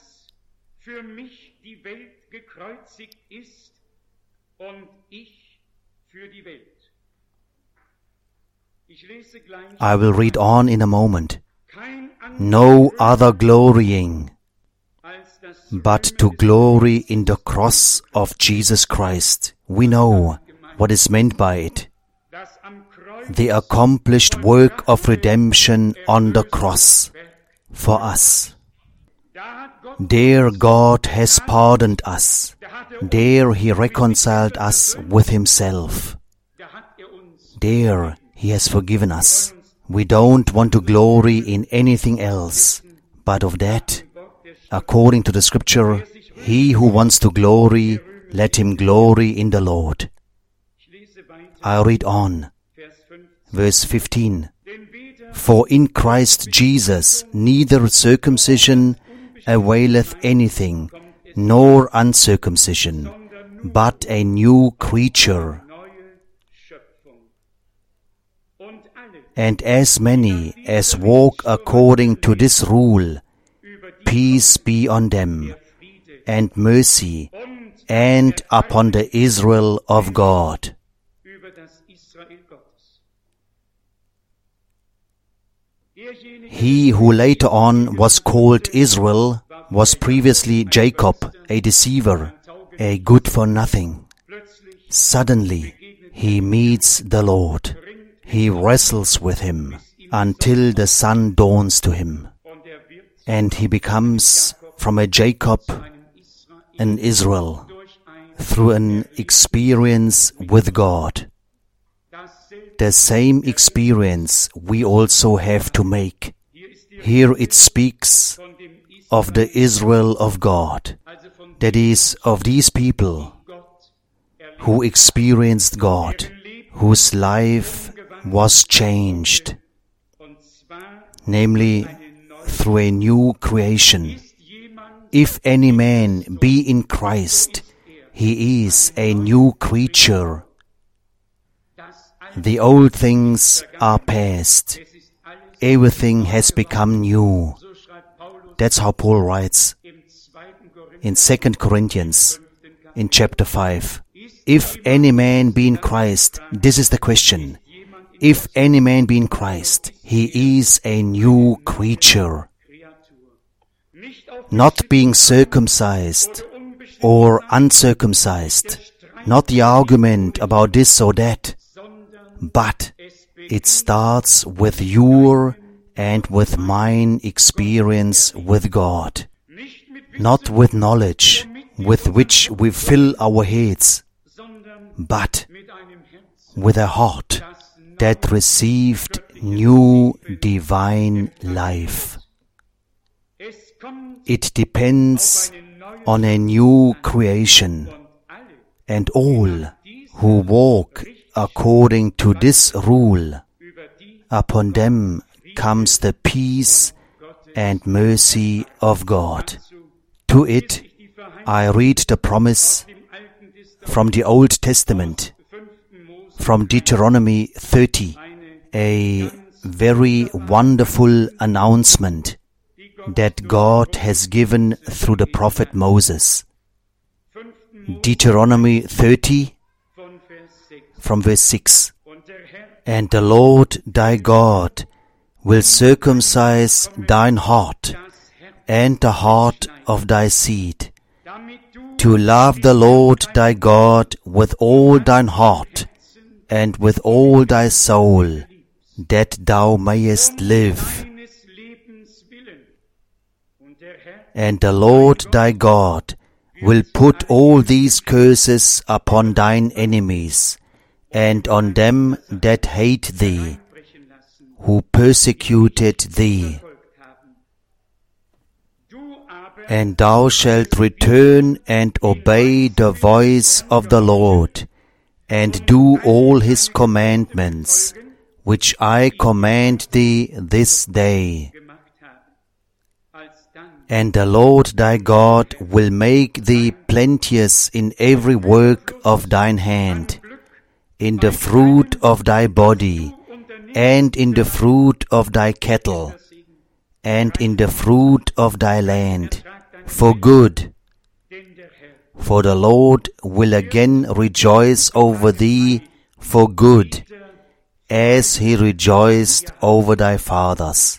I will read on in a moment. No other glorying, but to glory in the cross of Jesus Christ. We know what is meant by it. The accomplished work of redemption on the cross for us. There God has pardoned us. There He reconciled us with Himself. There He has forgiven us. We don't want to glory in anything else, but of that, according to the Scripture, he who wants to glory, let him glory in the Lord. I read on, verse 15. For in Christ Jesus neither circumcision availeth anything, nor uncircumcision, but a new creature. And as many as walk according to this rule, peace be on them, and mercy, and upon the Israel of God. He who later on was called Israel was previously Jacob, a deceiver, a good for nothing. Suddenly he meets the Lord. He wrestles with him until the sun dawns to him. And he becomes from a Jacob an Israel through an experience with God. The same experience we also have to make. Here it speaks of the Israel of God, that is, of these people who experienced God, whose life was changed, namely through a new creation. If any man be in Christ, he is a new creature. The old things are past. Everything has become new. That's how Paul writes in 2 Corinthians, in chapter 5. If any man be in Christ, this is the question. If any man be in Christ, he is a new creature. Not being circumcised or uncircumcised, not the argument about this or that, but it starts with your and with mine experience with God. Not with knowledge with which we fill our heads, but with a heart that received new divine life. It depends on a new creation, and all who walk according to this rule, upon them comes the peace and mercy of God. To it I read the promise from the Old Testament, from Deuteronomy 30, a very wonderful announcement that God has given through the prophet Moses. Deuteronomy 30, from verse 6. And the Lord thy God will circumcise thine heart and the heart of thy seed, to love the Lord thy God with all thine heart and with all thy soul, that thou mayest live. And the Lord thy God will put all these curses upon thine enemies, and on them that hate thee, who persecuted thee. And thou shalt return and obey the voice of the Lord, and do all his commandments, which I command thee this day. And the Lord thy God will make thee plenteous in every work of thine hand, in the fruit of thy body, and in the fruit of thy cattle, and in the fruit of thy land, for good. For the Lord will again rejoice over thee for good, as he rejoiced over thy fathers.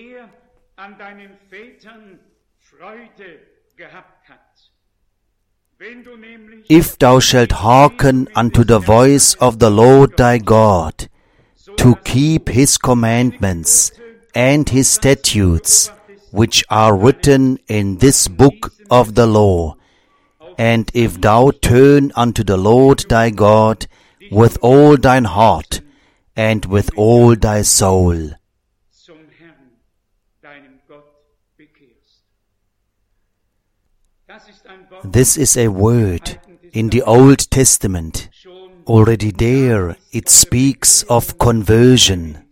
If thou shalt hearken unto the voice of the Lord thy God, to keep his commandments and his statutes, which are written in this book of the law, and if thou turn unto the Lord thy God with all thine heart and with all thy soul. This is a word in the Old Testament. Already there it speaks of conversion.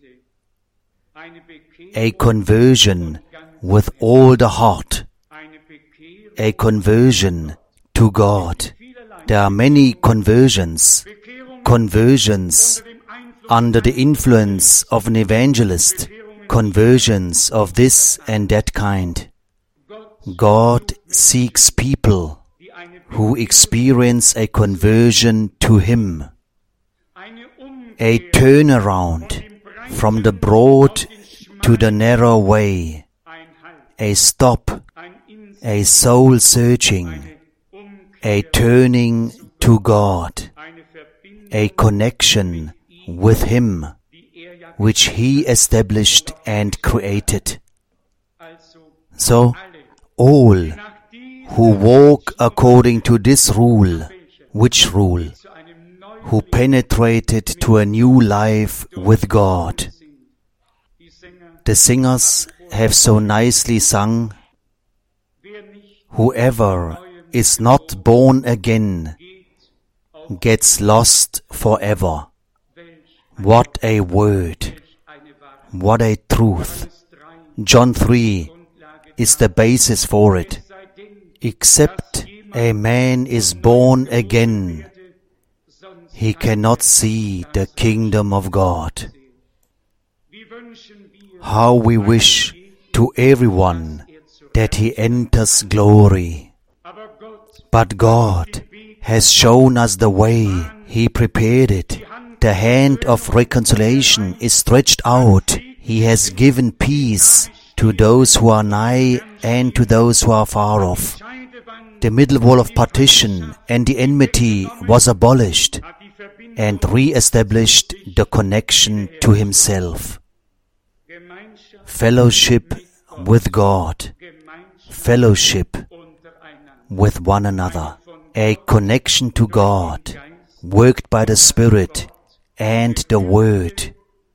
A conversion with all the heart. A conversion to God. There are many conversions. Conversions under the influence of an evangelist. Conversions of this and that kind. God seeks people who experience a conversion to Him, a turnaround from the broad to the narrow way, a stop, a soul searching, a turning to God, a connection with Him, which He established and created. So, all who walk according to this rule, which rule? Who penetrated to a new life with God. The singers have so nicely sung, whoever is not born again gets lost forever. What a word! What a truth! John 3 is the basis for it. Except a man is born again, he cannot see the kingdom of God. How we wish to everyone that he enters glory. But God has shown us the way. He prepared it. The hand of reconciliation is stretched out. He has given peace to those who are nigh and to those who are far off. The middle wall of partition and the enmity was abolished and re-established the connection to Himself. Fellowship with God, fellowship with one another, a connection to God, worked by the Spirit and the Word,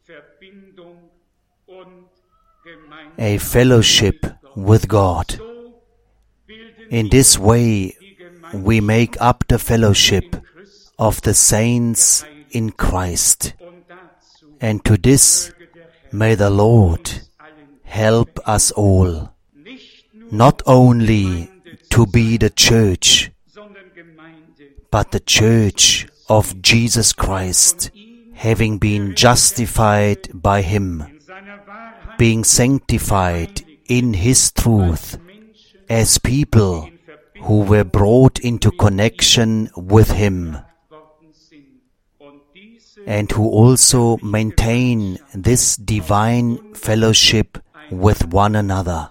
a fellowship with God. In this way, we make up the fellowship of the saints in Christ. And to this, may the Lord help us all, not only to be the church, but the church of Jesus Christ, having been justified by Him, being sanctified in His truth, as people who were brought into connection with Him, and who also maintain this divine fellowship with one another.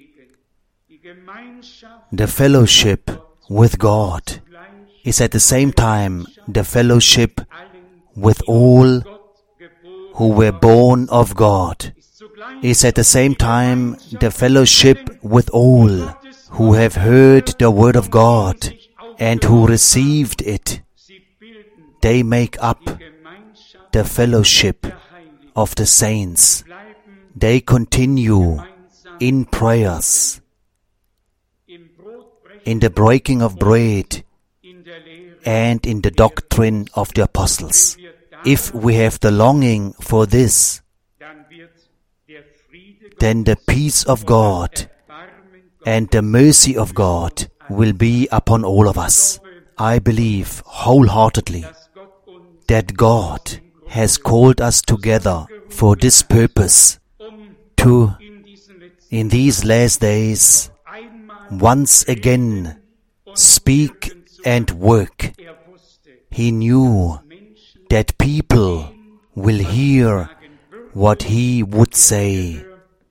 The fellowship with God is at the same time the fellowship with all who were born of God, is at the same time the fellowship with all who have heard the word of God and who received it. They make up the fellowship of the saints. They continue in prayers, in the breaking of bread, and in the doctrine of the apostles. If we have the longing for this, then the peace of God and the mercy of God will be upon all of us. I believe wholeheartedly that God has called us together for this purpose, to, in these last days, once again speak and work. He knew that people will hear what He would say,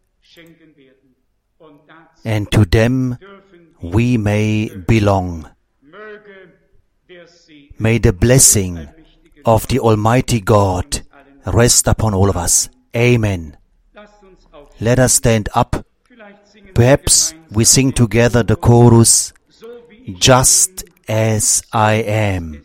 and to them we may belong. May the blessing of the Almighty God rest upon all of us. Amen. Let us stand up. Perhaps we sing together the chorus, Just as I am.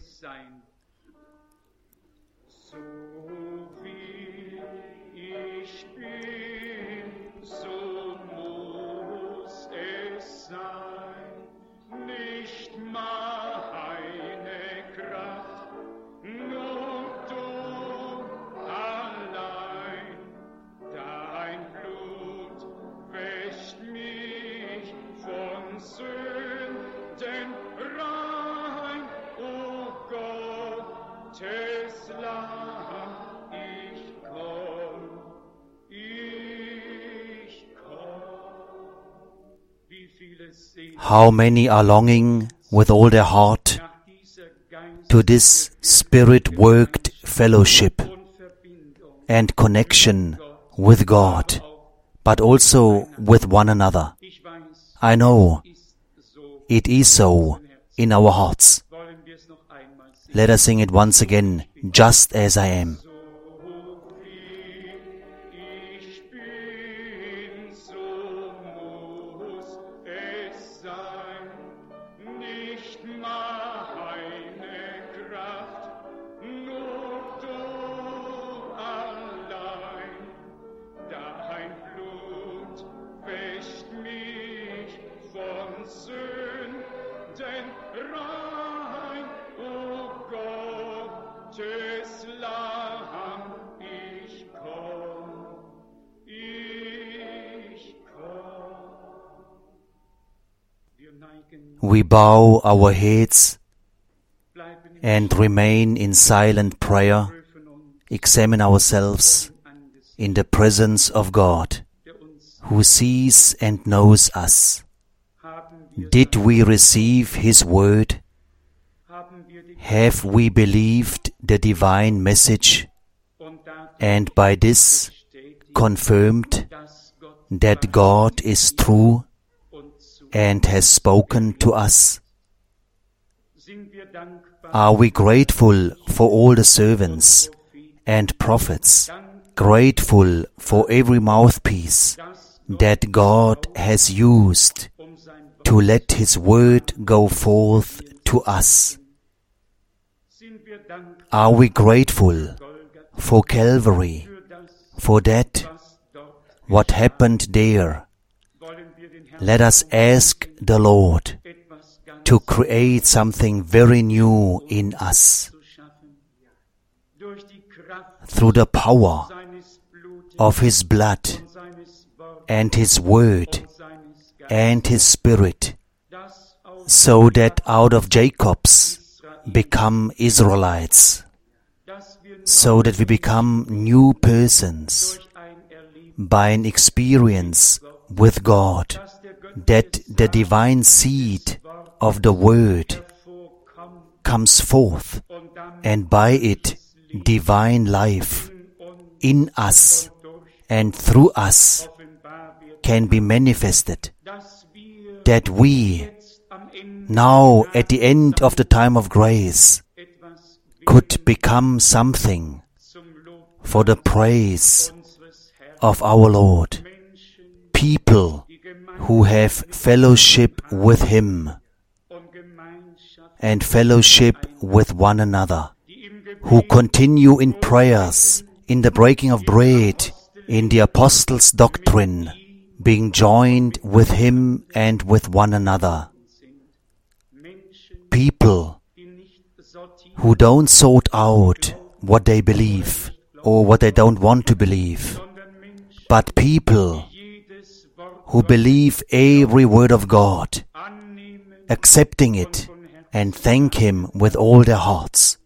How many are longing with all their heart to this Spirit-worked fellowship and connection with God, but also with one another. I know it is so in our hearts. Let us sing it once again, just as I am. We bow our heads and remain in silent prayer, examine ourselves in the presence of God, who sees and knows us. Did we receive His word? Have we believed the divine message and by this confirmed that God is true and has spoken to us? Are we grateful for all the servants and prophets, grateful for every mouthpiece that God has used to let His word go forth to us? Are we grateful for Calvary, for that, what happened there? Let us ask the Lord to create something very new in us through the power of His blood and His word and His Spirit, so that out of Jacob's become Israelites, so that we become new persons by an experience with God, that the divine seed of the Word comes forth, and by it divine life in us and through us can be manifested, that we, now at the end of the time of grace, could become something for the praise of our Lord, people who have fellowship with Him and fellowship with one another, who continue in prayers, in the breaking of bread, in the apostles' doctrine, being joined with Him and with one another. People who don't sort out what they believe or what they don't want to believe, but people who believe every word of God, accepting it and thank Him with all their hearts.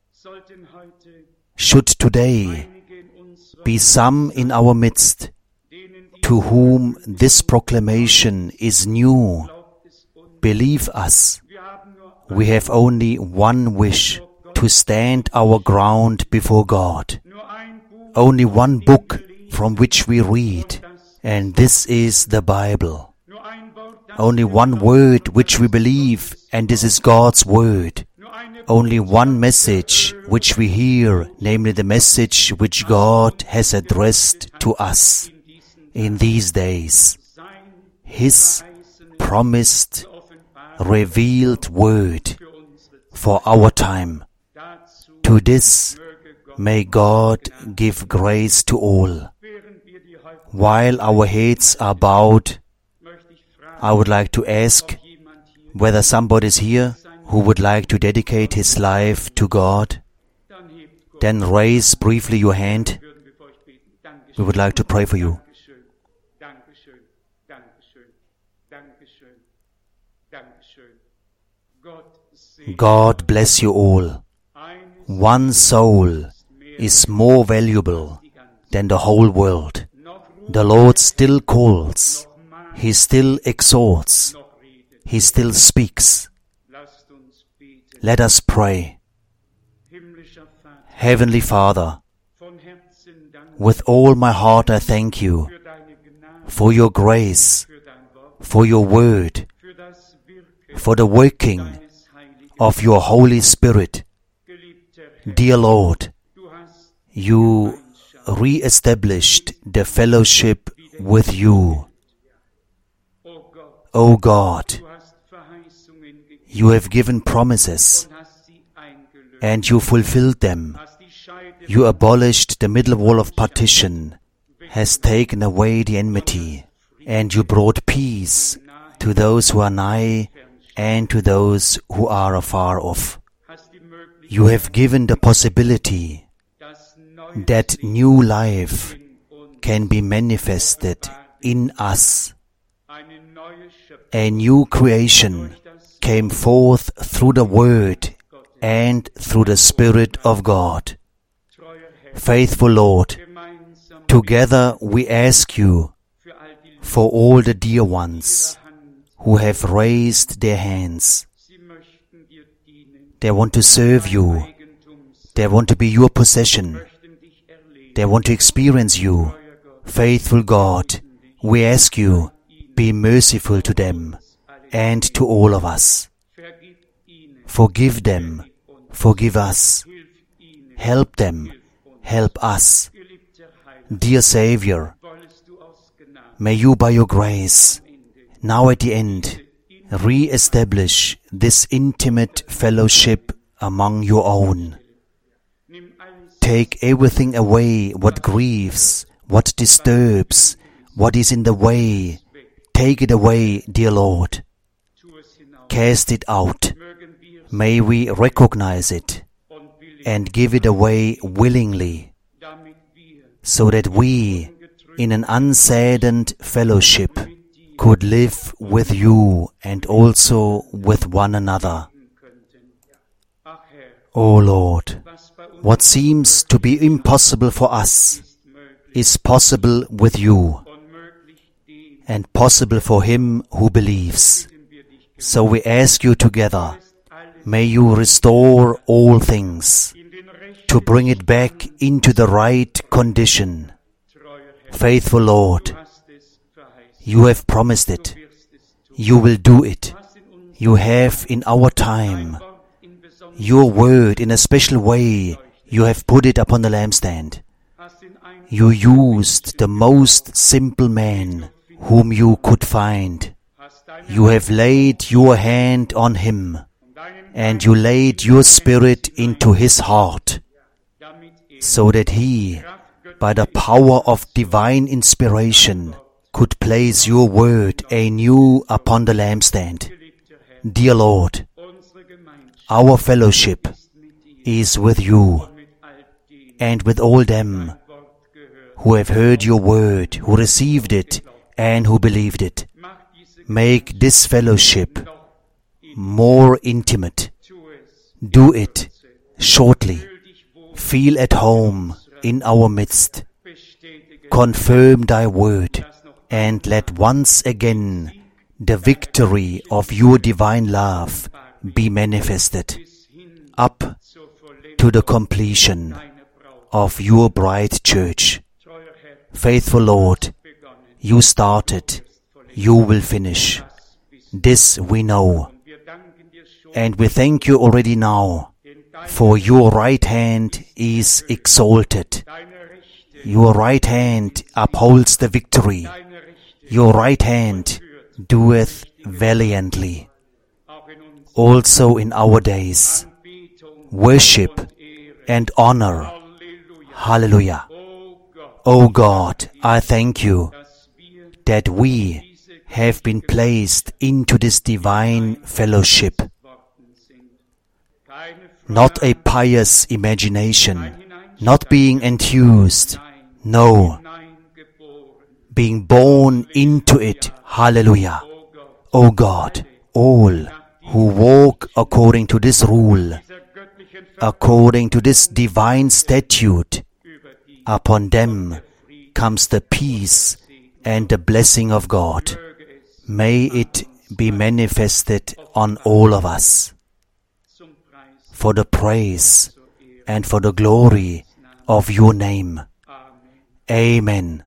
Should today be some in our midst to whom this proclamation is new, believe us, we have only one wish: to stand our ground before God. Only one book from which we read, and this is the Bible. Only one word which we believe, and this is God's word. Only one message which we hear, namely the message which God has addressed to us in these days. His promised, revealed word for our time. To this may God give grace to all. While our heads are bowed, I would like to ask whether somebody is here who would like to dedicate his life to God. Then raise briefly your hand. We would like to pray for you. God bless you all. One soul is more valuable than the whole world. The Lord still calls. He still exhorts. He still speaks. Let us pray. Heavenly Father, with all my heart I thank you for your grace, for your word, for the working of your Holy Spirit. Dear Lord, you re-established the fellowship with you. O God, you have given promises and you fulfilled them. You abolished the middle wall of partition, has taken away the enmity, and you brought peace to those who are nigh and to those who are afar off. You have given the possibility that new life can be manifested in us. A new creation came forth through the Word and through the Spirit of God. Faithful Lord, together we ask you for all the dear ones who have raised their hands. They want to serve you. They want to be your possession. They want to experience you. Faithful God, we ask you, be merciful to them and to all of us. Forgive them, forgive us. Help them, help us. Dear Savior, may you by your grace, now at the end, re-establish this intimate fellowship among your own. Take everything away what grieves, what disturbs, what is in the way. Take it away, dear Lord. Cast it out. May we recognize it and give it away willingly, so that we, in an unsaddened fellowship, could live with you and also with one another. O Lord, what seems to be impossible for us is possible with you and possible for him who believes. So we ask you together, may you restore all things, to bring it back into the right condition. Faithful Lord, you have promised it. You will do it. You have in our time. Your word in a special way, you have put it upon the lampstand. You used the most simple man whom you could find. You have laid your hand on him, and you laid your spirit into his heart, so that he, by the power of divine inspiration, could place your word anew upon the lampstand. Dear Lord, our fellowship is with you and with all them who have heard your word, who received it and who believed it. Make this fellowship more intimate. Do it shortly. Feel at home in our midst. Confirm thy word, and let once again the victory of your divine love be manifested up to the completion of your bride church. Faithful Lord, you started, you will finish. This we know. And we thank you already now, for your right hand is exalted. Your right hand upholds the victory. Your right hand doeth valiantly. Also in our days, worship and honor. Hallelujah. O God, I thank you that we have been placed into this divine fellowship. Not a pious imagination, not being enthused, no, being born into it. Hallelujah. O God, all who walk according to this rule, according to this divine statute, upon them comes the peace and the blessing of God. May it be manifested on all of us, for the praise and for the glory of your name. Amen.